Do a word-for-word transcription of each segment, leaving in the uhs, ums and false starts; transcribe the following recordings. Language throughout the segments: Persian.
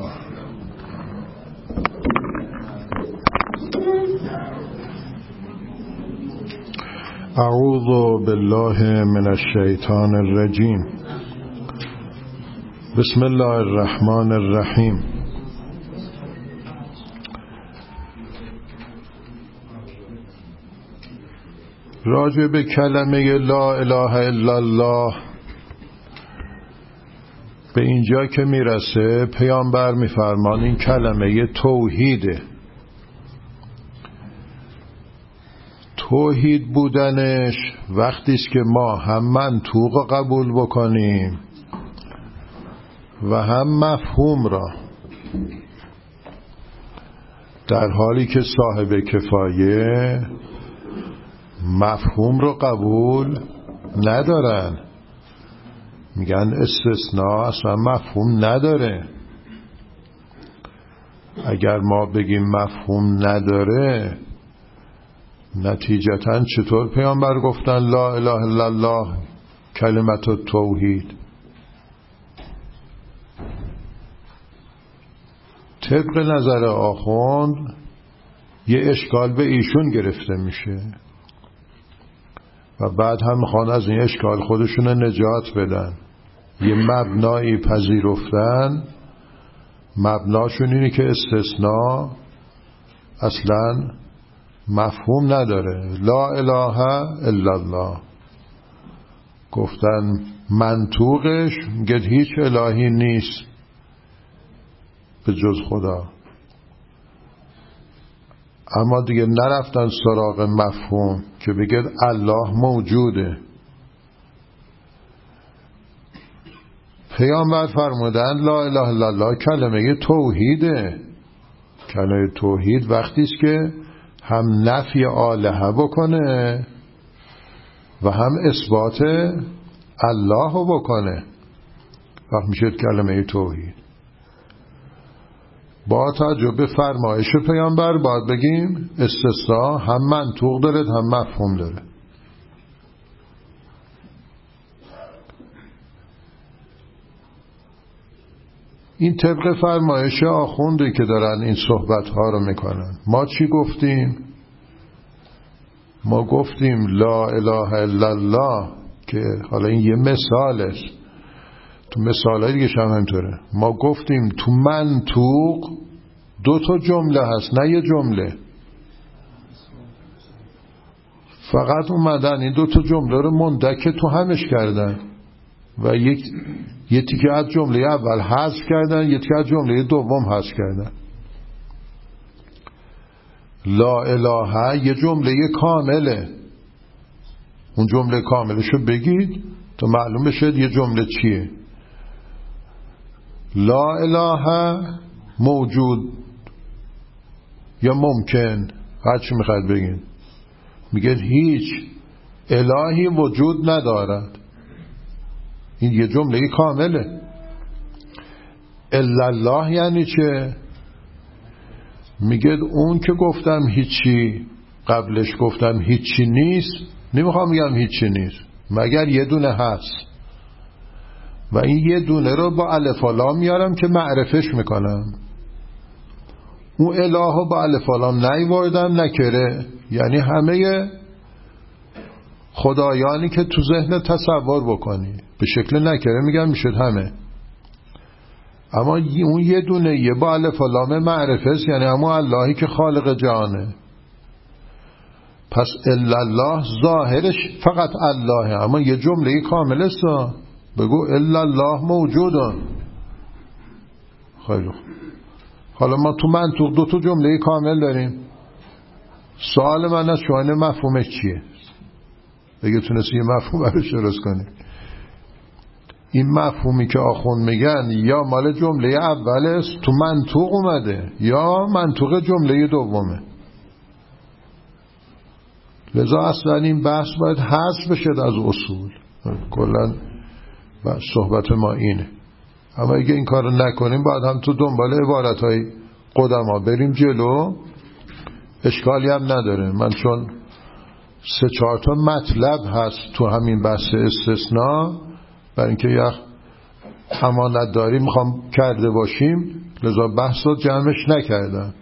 اعوذ بالله من الشیطان الرجیم. بسم الله الرحمن الرحیم. راجع به کلمه لا اله الا الله به اینجا که میرسه پیامبر میفرمان این کلمه توحیده. توحید بودنش وقتی است که ما هم منطوق قبول بکنیم و هم مفهوم را، در حالی که صاحب کفایه مفهوم رو قبول ندارن، میگن استثناء اصلا مفهوم نداره. اگر ما بگیم مفهوم نداره، نتیجتاً چطور پیامبر گفتن لا اله الا الله کلمت توحید؟ طبق نظر آخوند یه اشکال به ایشون گرفته میشه و بعد هم میخوان از این اشکال خودشون نجات بدن. یه مبنایی پذیرفتن، مبناشون اینه که استثناء اصلاً مفهوم نداره. لا اله الا الله گفتن منطوقش میگه هیچ الهی نیست به جز خدا، اما دیگه نرفتن سراغ مفهوم که بگه الله موجوده. پیامبر فرمودن لا اله الا الله کلمه توحیده. کلمه توحید وقتی است که هم نفی الهه بکنه و هم اثبات الله بکنه، وقت میشه کلمه توحید. با توجه به فرمایش پیامبر باید بگیم استثناء هم منطوق داره هم مفهوم داره. این طبق فرمایش آخونده که دارن این صحبت ها رو میکنن. ما چی گفتیم؟ ما گفتیم لا اله الا الله که حالا این یه مثال است، تو مثال های دیگه هم همینطوره. ما گفتیم تو منطوق دو تا جمله هست، نه یه جمله. فقط اومدن این دو تا جمله رو مندک تو همش کردن و یک یه تیکه از جمله اول حذف کردن، یه تیکه از جمله دوم حذف کردن. لا اله یه جمله کامله، اون جمله کاملشو بگید تا معلوم بشه یه جمله چیه. لا اله موجود یا ممکن، هر چی میخواید بگید. میگه هیچ الهی وجود ندارد، این یه جمله کامله. الا الله یعنی چه؟ میگه اون که گفتم هیچی، قبلش گفتم هیچی نیست، نمیخوام بگم هیچی نیست مگر یه دونه هست و این یه دونه رو با الف و لام میارم که معرفش میکنم. اون اله رو با الف و لام نیاوردم نکره، یعنی همه خدایانی که تو ذهن تصور بکنی به شکل نکره میگم میشد همه، اما اون یه دونه یه با الف و لام معرفه است، یعنی همون اللهی که خالق جهانه. پس الا الله ظاهرش فقط اللهه، اما یه جمله کامل است. بگو الا الله موجودن. خیلی خوب. حالا ما تو منطق دو تا جمله کامل داریم. سوال من از شما مفهومش چیه؟ اگه تونستی یه مفهوم برش درست کنی. این مفهومی که آخوند میگن یا مال جمله اول است تو منطق اومده یا منطق جمله دومه. لذا اصلا این بحث باید حذف بشه از اصول. کلا صحبت ما اینه. اما اگه این کار نکنیم باید هم تو دنبال عبارتهای قدما بریم جلو، اشکالی هم نداره. من چون سه چهار تا مطلب هست تو همین بحث استثناء، برای اینکه یک امانت داری میخوام کرده باشیم لذا بحث رو جمعش نکردم.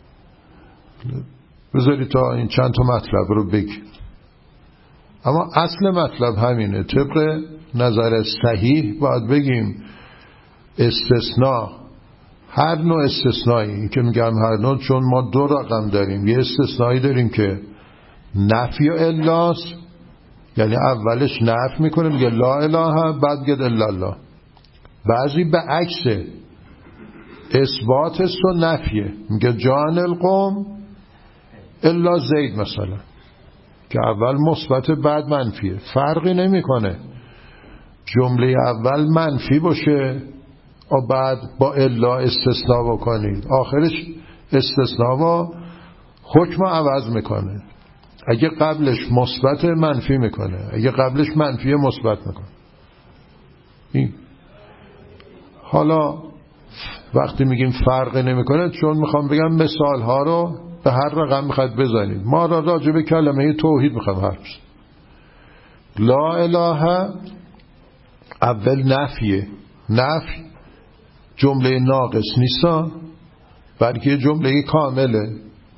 بذاری تا این چند تا مطلب رو بگیم. اما اصل مطلب همینه. طبق نظر صحیح باید بگیم استثناء، هر نوع استثنایی، این که میگم هر نوع چون ما دو رقم داریم. یه استثنایی داریم که نفی و الاس، یعنی اولش نفی میکنه میگه لا اله، بعد میگه الا الله. بعضی به عکسه، اثبات است و نفیه، میگه جان القوم الا زید مثلا، که اول مثبت بعد منفیه. فرقی نمیکنه جمله اول منفی باشه و بعد با الا استثناء بکنید، آخرش استثناء و حکم عوض میکنه. اگه قبلش مثبت منفی میکنه، اگه قبلش منفی مثبت میکنه. این حالا وقتی میگیم فرقی نمیکنه چون میخوام بگم مثال ها رو به هر رقم میخواد بزنید. ما را راجع به کلمه توحید میخوام حرف بزنیم. لا اله اول نفیه، نفی جمله ناقص نیست بلکه جمله کامله.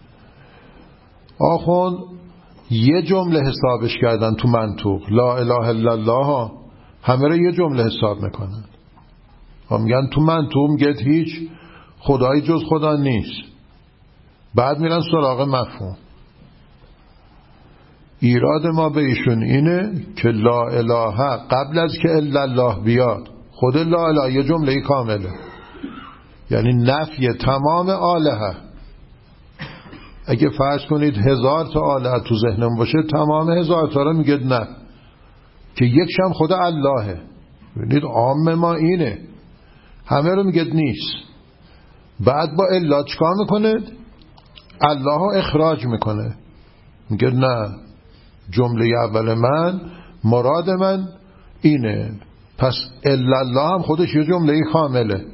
آخون یه جمله حسابش کردن تو منطوق، لا اله الا الله، همه رو یه جمله حساب میکنن. هم میگن تو منطوق میگه هیچ خدایی جز خدا نیست، بعد میرن سراغ مفهوم. ایراد ما به ایشون اینه که لا اله قبل از که الا الله بیاد، خود لا اله یه جمله کامله، یعنی نفی تمام آلهه. اگه فرض کنید هزار تا آله تو ذهنم باشه، تمام هزار تا رو میگه نه، که یکشم خود اللهه. ببینید عام ما اینه، همه رو میگه نیست، بعد با الا چکار میکنه؟ الله رو اخراج میکنه، میگه نه، جمله اول من مراد من اینه، پس الا الله هم خودش یه جمله کامله.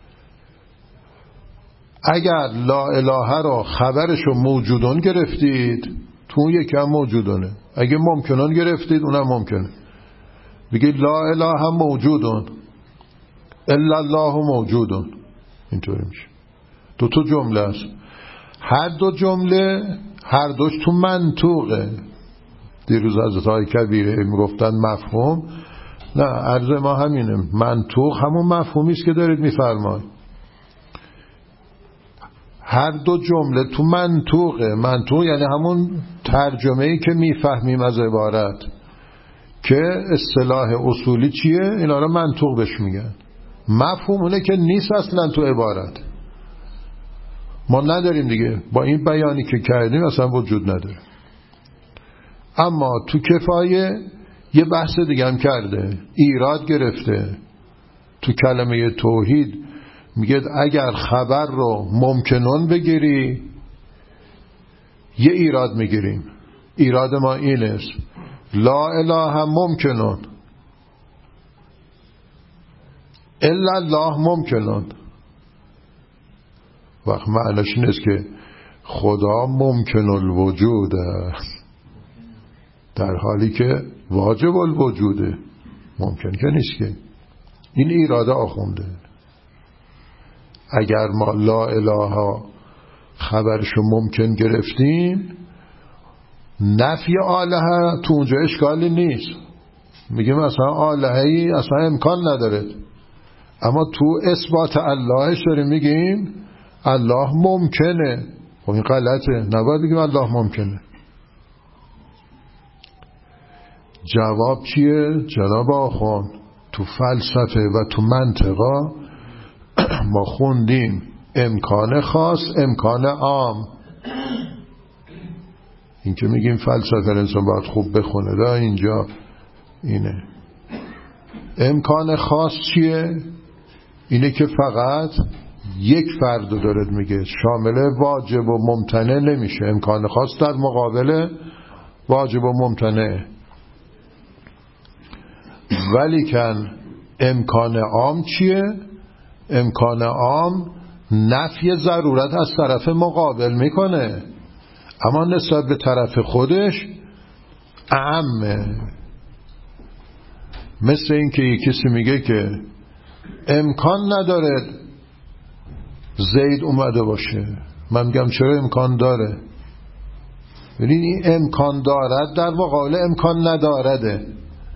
اگر لا اله رو خبرش رو موجودون گرفتید، تو اون یکی هم موجودونه. اگه ممکنون گرفتید اونم ممکنه. بگید لا اله هم موجودون، الا الله موجودون، اینطوری میشه. دو تا جمله است. هر دو جمله هر دوش تو منطوقه. دیروز حضرت های کبیره میگفتن مفهوم، نه، عرض ما همینه، منطوق همون مفهومی است که دارید میفرمایید. هر دو جمله تو منطوقه. منطوق یعنی همون ترجمه‌ای که میفهمیم از عبارت، که اصطلاح اصولی چیه؟ اینا رو منطوق بهش میگن. مفهوم اونه که نیست اصلا تو عبارت، ما نداریم دیگه، با این بیانی که کردیم اصلا وجود نداره. اما تو کفایه یه بحث دیگه هم کرده، ایراد گرفته تو کلمه توحید. میگه اگر خبر رو ممکنون بگیری یه ایراد میگیریم. ایراد ما این است لا اله هم ممکنون، الا الله ممکنون. وقت معنیش این است که خدا ممکن الوجوده، در حالی که واجب الوجوده، ممکن که نیست که. این ایراده آخونده. اگر ما لا اله خبرشو ممکن گرفتیم، نفی آلهه تو اونجا اشکالی نیست، میگیم اصلا آلههی اصلا امکان نداره. اما تو اثبات اللهش داریم میگیم الله ممکنه. خب این غلطه، نباید بگیم الله ممکنه. جواب چیه؟ جناب آخوان تو فلسفه و تو منطقا ما خوندیم امکان خاص، امکان عام. این که میگیم فلسفه انسان باید خوب بخونه، دا اینجا اینه. امکان خاص چیه؟ اینه که فقط یک فرد دارد میگه، شامل واجب و ممتنع نمیشه. امکان خاص در مقابل واجب و ممتنع. ولیکن امکان عام چیه؟ امکان عام نفی ضرورت از طرف مقابل میکنه، اما نسبت به طرف خودش اعمه. مثل این که یک کسی میگه که امکان نداره زید اومده باشه، من میگم چرا امکان داره. ببین این امکان دارد در مقابل امکان ندارده.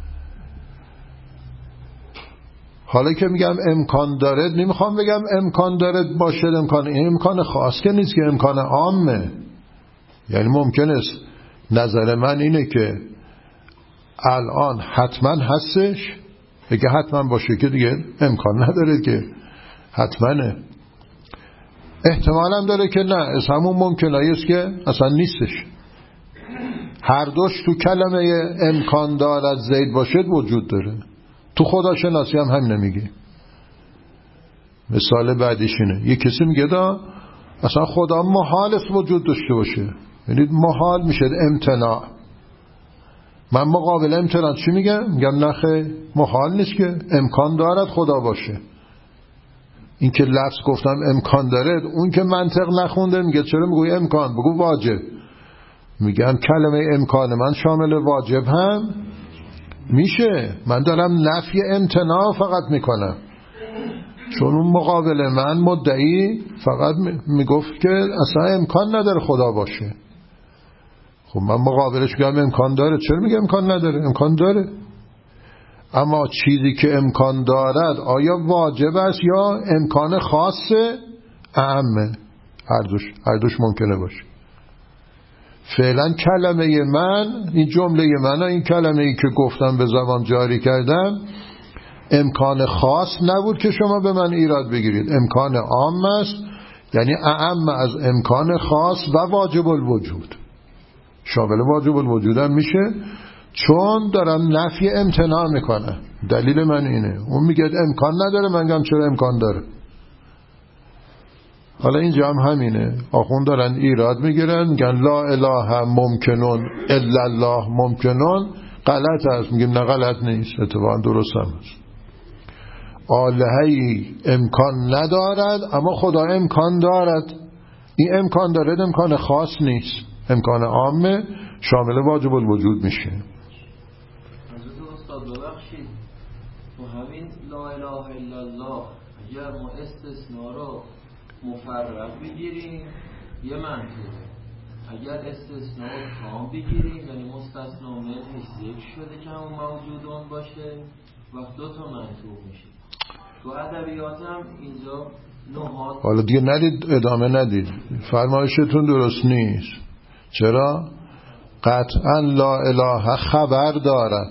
حالا که میگم امکان داره، نمیخوام بگم امکان داره باشه امکان، این امکان خاص که نیست که، امکان عامه. یعنی ممکن است نظر من اینه که الان حتما هستش، اگه حتما باشه که دیگه امکان نداره که حتماًه. احتمال هم داره که نه، از همون ممکنه است که اصلا نیستش. هر دوش تو کلمه امکان دارد زید باشد وجود داره. تو خداشناسی هم هم نمیگه. مثال بعدیش اینه، یه کسی میگه دا اصلا خدا محال است وجود داشته باشه، یعنی محال میشه امتناع. من مقابل امتناع چی میگم؟ میگم نخه محال نیست که، امکان دارد خدا باشه. این که لفظ گفتم امکان داره، اون که منطق نخونده میگه چرا میگوی امکان، بگو واجب. میگم کلمه امکان من شامل واجب هم میشه. من دارم نفی امتناع فقط میکنم، چون اون مقابل من مدعی فقط میگفت که اصلا امکان نداره خدا باشه. خب من مقابلش میگم امکان داره، چرا میگم امکان نداره؟ امکان داره. اما چیزی که امکان دارد آیا واجب است یا امکان خاصه اعمه؟ هر دوش, هر دوش ممکنه باشه. فعلا کلمه من، این جمله من، این کلمه ای که گفتم به زبان جاری کردم، امکان خاص نبود که شما به من ایراد بگیرید، امکان عام است. یعنی اعم از امکان خاص و واجب الوجود، شامل واجب الوجود هم میشه، چون دارم نفی امتناع میکنه. دلیل من اینه. اون میگه امکان نداره، من میگم چرا امکان داره. حالا اینجا هم همینه، آخون دارن ایراد میگیرن، میگن لا اله ممکنون الا الله ممکنون. غلط هست. میگیم نه غلط نیست، اتفاقا درست هم هست. آلهی امکان ندارد اما خدا امکان دارد. این امکان دارد امکان خاص نیست، امکان عامه، شامل واجب الوجود میشه. استاد ببخشید، تو همین لا اله الا الله اگر ما استثناء رو مفرق بگیریم یه منطقه، اگر استثناء رو تام بگیریم یعنی مستثنا منهش ذکر شده که همون موجود اون باشه و دو تا منطوق میشه. تو ادبیات هم اینجا نهاد. حالا دیگه ندید، ادامه ندید، فرمایشتون درست نیست. چرا؟ قطعا لا اله خبر دارد،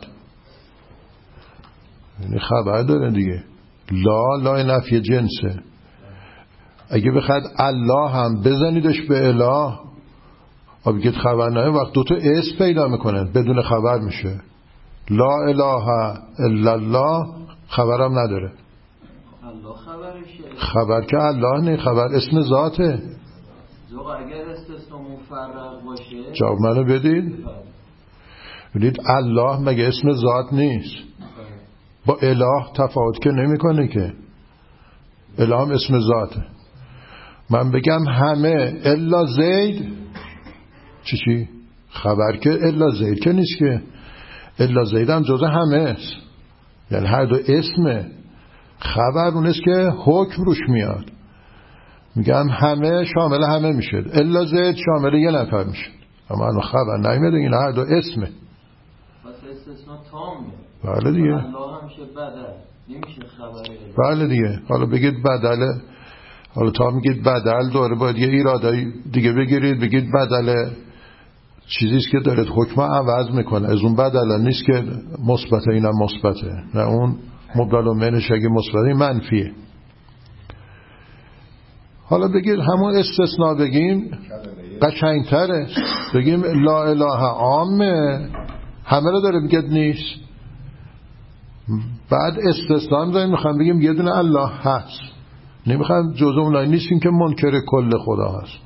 یعنی خبر داره دیگه. لا لا نفی جنسه. اگه بخواد الله هم بزنیدش به اله، بگید خبر نه، وقت دوتا اسم پیدا میکنه، بدون خبر میشه. لا اله الا الله خبرم نداره. الله خبرشه. خبر که الله نه، خبر اسم ذاته. زوغ اگر استثناء مفرق باشه جواب منو بدید. ببینید الله مگه اسم ذات نیست؟ با اله تفاوت که نمیکنه که. اله هم اسم ذاته. من بگم همه الا زید، چی چی؟ خبر که الا زید که نیست که. الا زید هم جزء همه است، یعنی هر دو اسمه. خبر اون است که حکم روش میاد. میگم همه شامل همه میشه، الا زید شامل یه نفر میشه، اما اون خبر نمیده. این هر دو اسمه. پس استثناء تامه. بله دیگه. الله هم میشه بدل، نمیشه خبر. بله دیگه. حالا بگید بدله، حالا تا میگید بدل داره باید یه ایرادایی دیگه بگیرید، بگید بدله چیزیست که دارید حکم عوض میکنه، از اون بدله نیست که مثبته، اینم مثبته، نه اون مبدل و منش اگه مثبته منفیه. حالا بگید همون استثناء بگیم قشنگتره، بگیم لا اله عامه، همه رو داره بگید نیست. بعد استثناء میذاریم، میخوام بگیم یه دونه الله هست، نمیخوام جزء اونایی نیستیم که منکر کل خدا هست.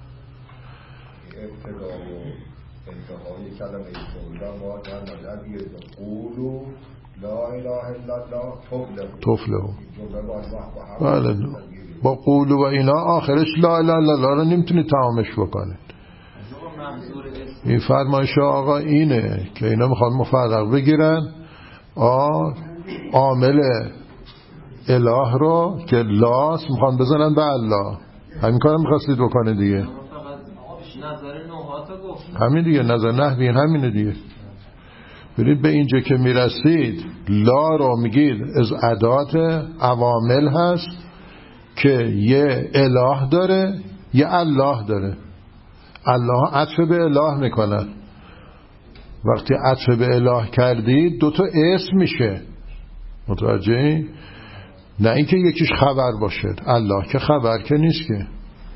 ابتدا و انتهای کلمه ایشون ما در نظر بگیریم قولو لا اله الا الله تفلحوا. بله، با قولو و اینا آخرش لا اله الا الله رو نمیتونی تمامش بکنه. این فرمایش آقا اینه که اینا میخوان مفرق بگیرن. آه عامل اله رو که لاس میخوان بزنن به الله. همین کارم میخواستید بکنه دیگه. نظر نوحاتا گفت همین دیگه، نظر نحویین همینه دیگه. برید به اینجا که میرسید، لا رو میگید از ادات عوامل هست که یه اله داره یه الله داره. الله عطف به اله میکنن. وقتی عطف به اله کردید دو تا اسم میشه، متوجهی؟ نه اینکه یکیش خبر باشه. الله که خبر که نیست که.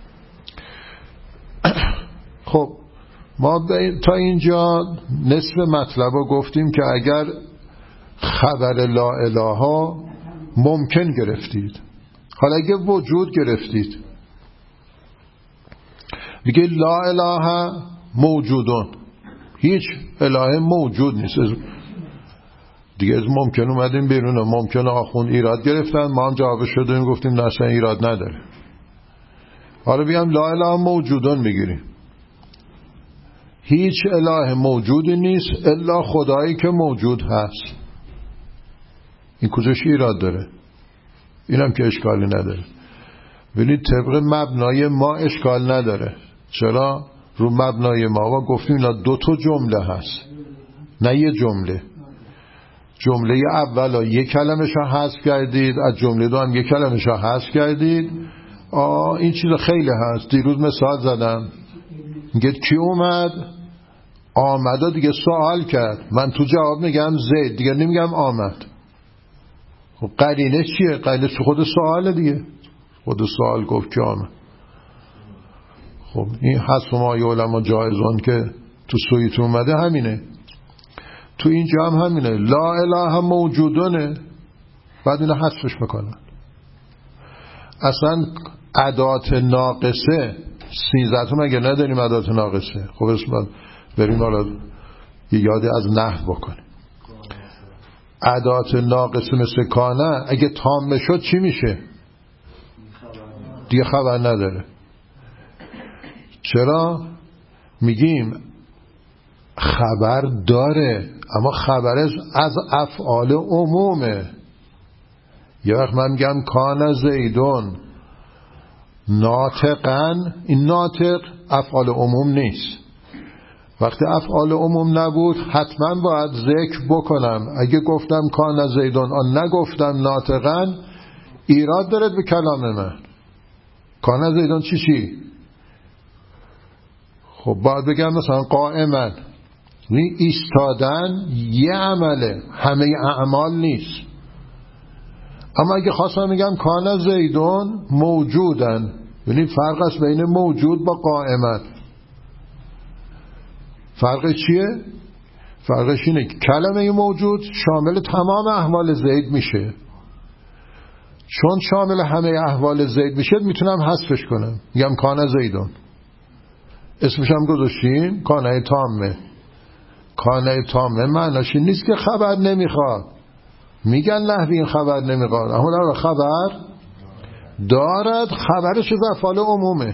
خب ما تا اینجا نصف مطلب رو گفتیم که اگر خبر لا اله ها ممکن گرفتید، حالا اگه وجود گرفتید میگه لا اله موجودون، هیچ اله موجود نیست دیگه. از ممکن اومدیم بیرون، ممکن آخوند ایراد گرفتن، ما هم جواب شدیم گفتیم نه اصلا ایراد نداره. حالا بیام لا اله موجودون میگیریم. هیچ اله موجودی نیست الا خدایی که موجود هست. این کجاش ایراد داره؟ اینم که اشکالی نداره. ببینید طبق مبنای ما اشکال نداره. چرا؟ رو مبنای ما و گفتیم دو تا جمله هست، نه یه جمله. جمله اول یک کلمش ها حذف کردید، از جمله دو هم یک کلمش ها حذف کردید. آه این چیز خیلی هست. دیروز مثال زدم، میگه کی اومد؟ آمد دیگه سوال کرد، من تو جواب میگم زید، دیگه نمیگم آمد. خب قرینه چیه؟ قرینه تو خود سوال دیگه، خود سوال گفت که آمد. خب این حذف مای علما جایزان که تو سویت اومده همینه، تو اینجا هم همینه. لا اله هم موجودونه، بعد اینو حذفش میکنن. اصلا ادات ناقصه سیزده مگه نداریم ادات ناقصه؟ خب اسم بریم حالا یه یادی از نحو بکنیم. ادات ناقصه مثل کانه اگه تام شد چی میشه؟ دیگه خبر نداره. چرا؟ میگیم خبر داره اما خبرش از افعال عمومه. یه وقت من میگم کان زیدون ناطقن، این ناطق افعال عموم نیست. وقتی افعال عموم نبود حتما باید ذکر بکنم. اگه گفتم کان زیدون آن نگفتم ناطقن، ایراد دارد به کلام من. کان زیدون چی چی؟ خب باید بگم مثلا قائمن. ایستادن یه عمله، همه اعمال نیست. اما اگه خواستم میگم کان زیدون موجودن، یعنی فرق است بین موجود با قائمن. فرقش چیه؟ فرقش اینه که کلمه موجود شامل تمام احوال زید میشه. چون شامل همه احوال زید میشه میتونم حذفش کنم، میگم کان زیدون. اسمش هم گذاشتیم کانه تامه. کانه تامه معناش این نیست که خبر نمیخواد. میگن نحوی این خبر نمیخواد، اما در خبر دارد. خبرش از افعال عمومه.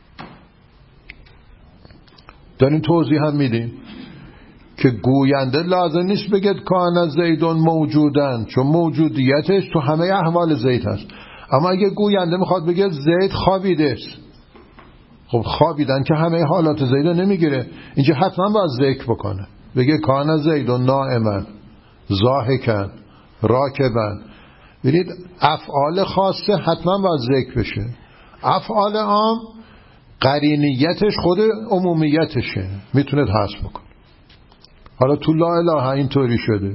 داریم توضیح هم میدیم که گوینده لازم نیست بگید کان زیدون موجودن، چون موجودیتش تو همه احوال زید هست. اما اگه گوینده میخواد بگید زید خوابیده است، خب خوابیدن که همه حالات زیدو نمیگیره. اینجا حتما باید ذکر بکنه، بگه کان زیدون نائمن ضاحکن راکبن. ببینید افعال خاصه حتما باید ذکر بشه. افعال عام قرینیتش خود عمومیتشه، میتونه حذف بکنه. حالا تو لا اله اینطوری شده.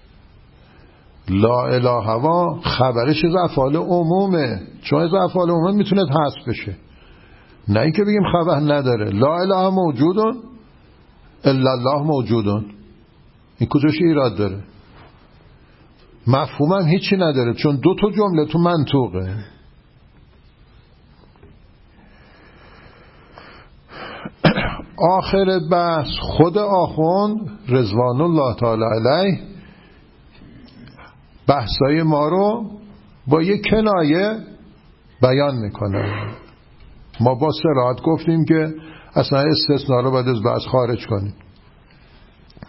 لا اله و خبرش از افعال عمومه، چون از افعال عموم میتونه حذف بشه. نه اینکه بگیم خبر نداره. لا اله موجودون الا الله موجودون، این کجاش ایراد داره؟ مفهوم هم هیچی نداره، چون دو تا جمله تو منطوقه. آخر بحث خود آخوند رضوان الله تعالی علیه بحثای ما رو با یک کنایه بیان میکنه. ما با صراحت گفتیم که اصلا استثناء رو باید از بحث خارج کنیم.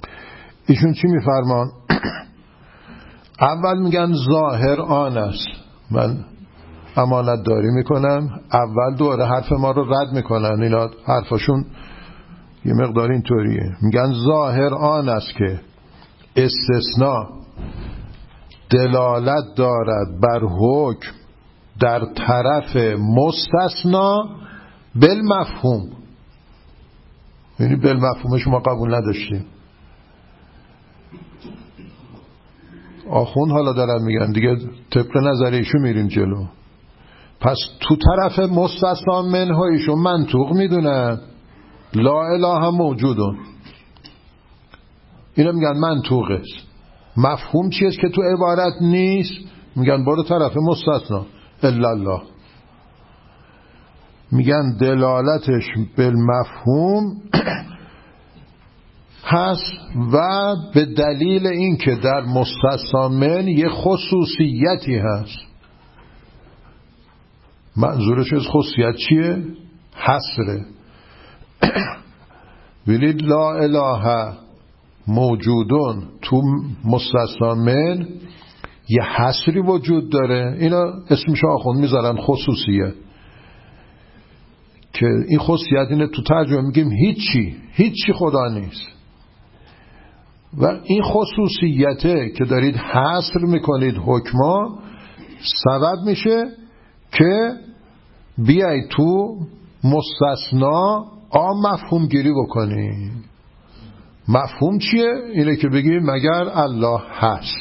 ایشون چی میفرمان؟ اول میگن ظاهر آن است. من امانت داری میکنم، اول دوره حرف ما رو رد میکنن. اینا حرفاشون یه مقدار اینطوریه، میگن ظاهر آن است که استثناء دلالت دارد بر حکم در طرف مستثنا بالمفهوم. یعنی بالمفهومش ما قبول نداشتیم. آخوند حالا دارن میگن دیگه طبق نظر ایشون میریم جلو. پس تو طرف مستثنا منه ایشون منطوق میدونن لا اله هم موجودون، اینا میگن منطوق است. مفهوم چیست که تو عبارت نیست؟ میگن برو طرف مستثنا الا الله. میگن دلالتش بالمفهوم هست و به دلیل این که در مستثنا من یه خصوصیتی هست. منظورش از خصوصیت چیه؟ حصره. ببینید لا اله موجودون تو مستثنا من یه حصری وجود داره. اینا اسمش آخوند میذارن خصوصیت، که این خصوصیت اینه تو ترجمه میگیم هیچی هیچی خدا نیست. و این خصوصیته که دارید حصر میکنید حکما سبب میشه که بیای تو مستثنا آ مفهوم گیری بکنی. مفهوم چیه؟ اینه که بگیم مگر الله هست.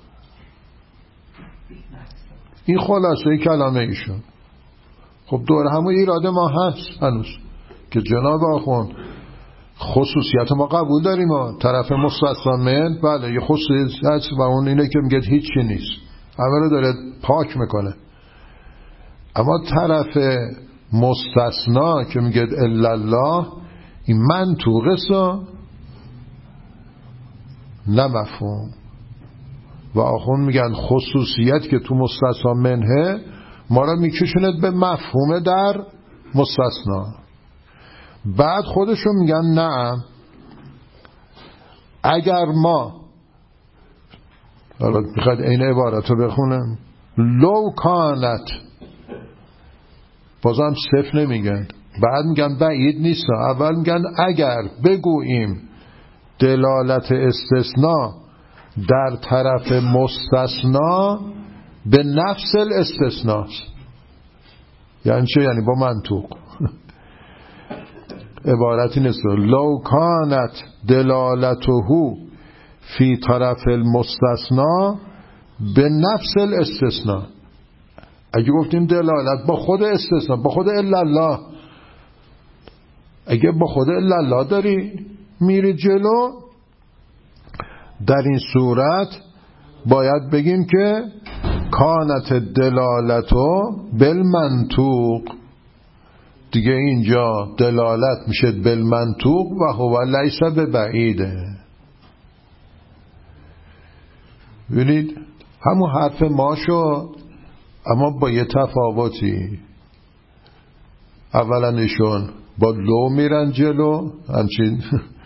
این خلاصه کلامه ایشون. خب دور همون ایراده ما هست هنوز که جناب آخوند خصوصیت ما قبول داریم. ما طرف مستثنا من بله یه خصوصیت و اون اینه که میگه هیچی نیست، همه رو داره پاک میکنه. اما طرف مستثنا که میگه الا الله این منطوقه سا نه مفهوم. و آخوند میگن خصوصیت که تو مستثنا منه ما را میکشوند به مفهوم در مستثنا. بعد خودشون میگن نه اگر ما، حالا میخواد این عبارت رو بخونم، لو کانت، بازم صفر نمیگن، بعد میگن بعید نیست. اول میگن اگر بگوییم دلالت استثناء در طرف مستثنا به نفس الاستثناء. یعنی چه؟ یعنی با منطوق. عبارتی نیست لو کانت دلالته فی طرف المستثنا به نفس الاستثناء. اگه گفتیم دلالت با خود استثناء، با خود الا الله، اگه با خود الا الله داری میری جلو، در این صورت باید بگیم که کانت دلالتو بالمنطوق. دیگه اینجا دلالت میشه بالمنطوق و هو لیس ببعیده. ببینید همون حرف ما شد اما با یه تفاوتی. اولا ایشون با لو میرن جلو، همچین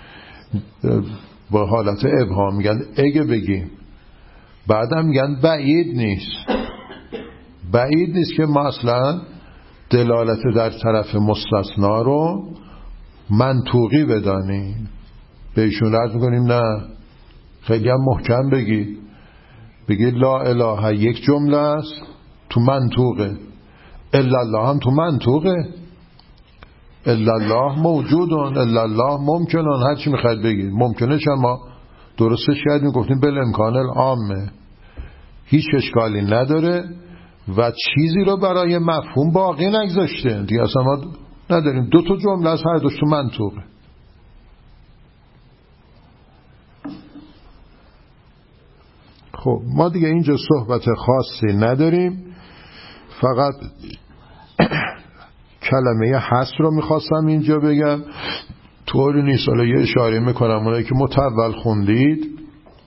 با حالت ابهام میگن اگه بگیم، بعدم میگن بعید نیست. بعید نیست که ما اصلا دلالت در طرف مستثنا رو منطوقی بدانیم. به ایشون عرض میکنیم نه، خیلی هم محکم بگی بگی لا اله یک جمله است تو منطوقه، الا الله هم تو منطوقه. الا الله موجودون، الا الله ممکنون، هر چی میخواید بگید ممکنه. ما درسته شاید میگفتیم بل امکان العامه، هیچ اشکالی نداره و چیزی رو برای مفهوم باقی نگذاشته دیگه. اصلا ما نداریم، دو تا جمله از هر دوش تو منطوقه. خب ما دیگه اینجا صحبت خاصی نداریم، فقط کلمه حصر رو میخواستم اینجا بگم. طوری نیست، حالا یه اشاره میکنم اونایی که متول خوندید،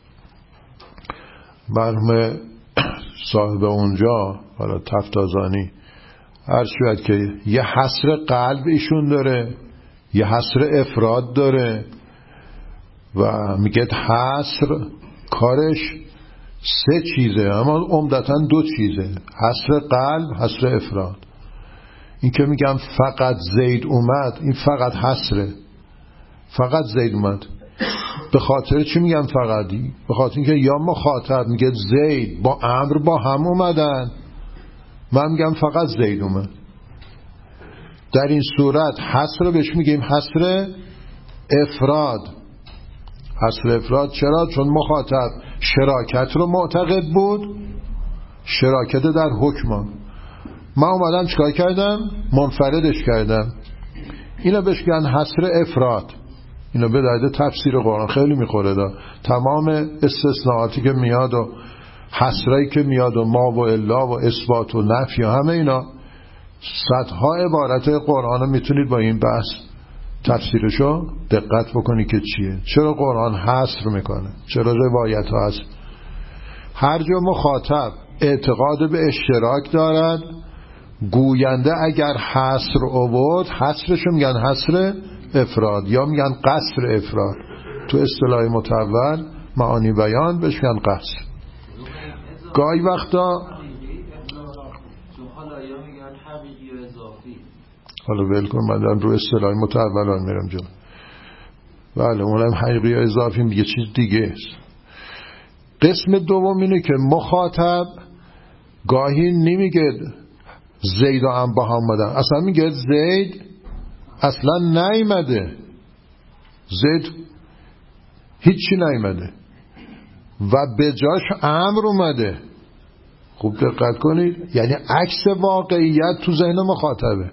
مرحوم صاحب اونجا حالا تفتازانی هر شاید که یه حصر قلب ایشون داره، یه حصر افراد داره و میگه حصر کارش سه چیزه، اما عمدتاً دو چیزه، حصر قلب، حصر افراد. این که میگم فقط زید اومد، این فقط حصره، فقط زید اومد. به خاطر چی میگم فقطی؟ به خاطر اینکه یا مخاطب میگه زید با امر با هم اومدن، من میگم فقط زید اومد. در این صورت حصر رو بهش میگیم حصر افراد. حصر افراد چرا؟ چون مخاطب شراکت رو معتقد بود، شراکت در حکم. من اومدم چیکار کردم؟ منفردش کردم. اینا بهش میگن حصر افراد. اینا به درد تفسیر قرآن خیلی میخوره. دا تمام استثناءاتی که میاد و حصرایی که میاد و ما و الا و اثبات و نفی و همه اینا، صدها عبارت قرآن رو میتونید با این بحث تفسیرشو دقت بکنی که چیه، چرا قرآن حصر میکنه، چرا روایت ها هست. هر جا مخاطب اعتقاد به اشتراک دارد، گوینده اگر حصر آورد، حصرشو میگن حصر افراد یا میگن قصر افراد. تو اصطلاح متول معانی بیان بهش میگن قصر. گاهی وقتا حالا ول کن، من دارم رو اصطلاح متولان میرم جلو. بله اونم حقیقی یا اضافی یه چیز دیگه است. قسم دوم اینه که مخاطب گاهی نمیگه زید و هم با هم اومدن، اصلا میگه زید اصلا نیامده، زید هیچی نیامده و به جاش امر اومده. خوب دقت کنید، یعنی عکس واقعیت تو ذهن مخاطبه.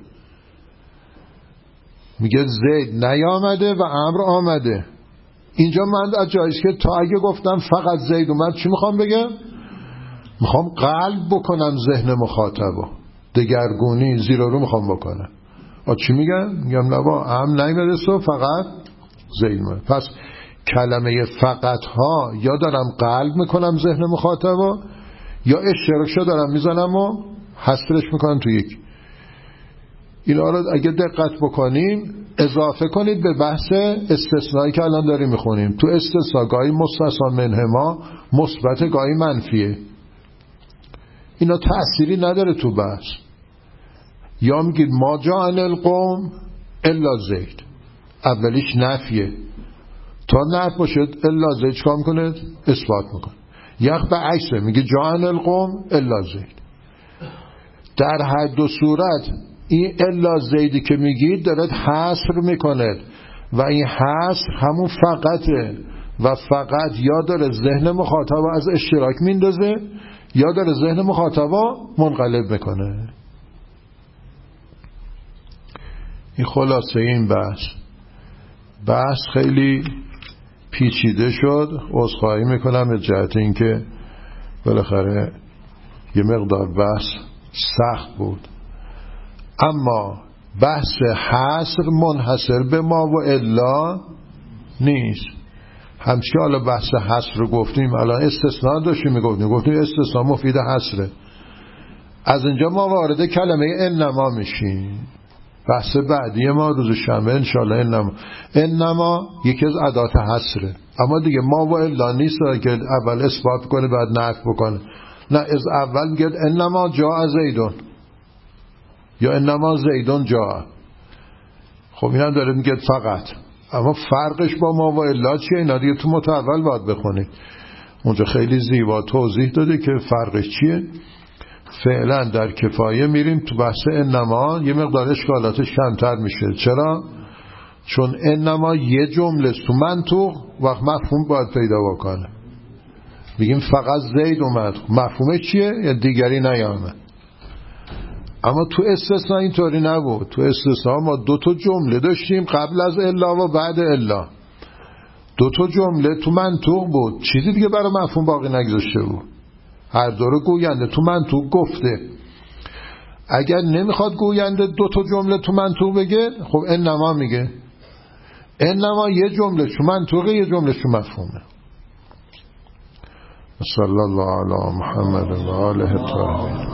میگه زید نیامده و امر آمده. اینجا من از جاییست که تا اگه گفتم فقط زید اومد، چی میخوام بگم؟ میخوام قلب بکنم ذهن مخاطبو، دگرگونی زیر رو میخوام بکنم. آ چی میگم؟ میگم نبا امر نیامده سو فقط زید اومد. پس کلمه فقط ها یا دارم قلب میکنم ذهن مخاطبو، یا اشتراکشو دارم میزنم و حصرش میکنم تو یک. اینا رو اگه دقت بکنیم اضافه کنید به بحث استثنایی که الان داریم میخونیم. تو استثنا گاهی مستثنا منهما مثبت گاهی منفیه. اینا تأثیری نداره تو بحث. یا میگید ما جاء القوم الا زید، اولیش نفیه، تا نفی باشد الا زید چکار میکنه؟ اثبات میکنه. یک به عکسه، میگه جاء القوم الا زید. در هر دو صورت این الا زیدی که میگید دارد حصر میکنه و این حصر همون فقطه و فقط یا داره ذهن مخاطب از اشتراک میندازه یا داره ذهن مخاطب منقلب میکنه. این خلاصه این بحث. بحث خیلی پیچیده شد، عذرخواهی میکنم به جهت اینکه بالاخره یه مقدار بحث سخت بود. اما بحث حصر منحصر به ما و الا نیست. همچنین حالا بحث حصر رو گفتیم، الان استثناء داشتیم میگفتیم، گفتیم استثناء مفید حصره. از اینجا ما وارد کلمه انما میشیم. بحث بعدی ما روز شنبه انشاءالله انما. انما یکی از ادات حصره، اما دیگه ما و الا نیست که اول اثبات کنه بعد نفی بکنه. نه، از اول میگه انما جاء زیدون یا انما زیدون جاء. خب این هم داره میگه فقط، اما فرقش با ما و الا چیه؟ اینا دیگه تو متول باید بخونید، اونجا خیلی زیبا توضیح داده که فرقش چیه. فعلا در کفایه میریم تو بحث انما، یه مقدار اشکالاتش کمتر میشه. چرا؟ چون انما یه جمله تو منطوق وقت مفهوم باید پیدا بکنه. بگیم فقط زید اومد، مفهومش چیه؟ یا دیگری نیامد. اما تو استثناء اینطوری نبود. تو استثناء ما دو تا جمله داشتیم قبل از الا و بعد الا، دو تا جمله تو منطوق بود، چیزی دیگه برای مفهوم باقی نگذاشته بود. هر دو رو گوینده تو منطوق گفته. اگر نمیخواد گوینده دو تا جمله تو منطوق بگه، خب انما میگه. انما یه جمله تو منطوقه، یه جمله تو مفهومه. صلی الله علی محمد و آله الطاهرین.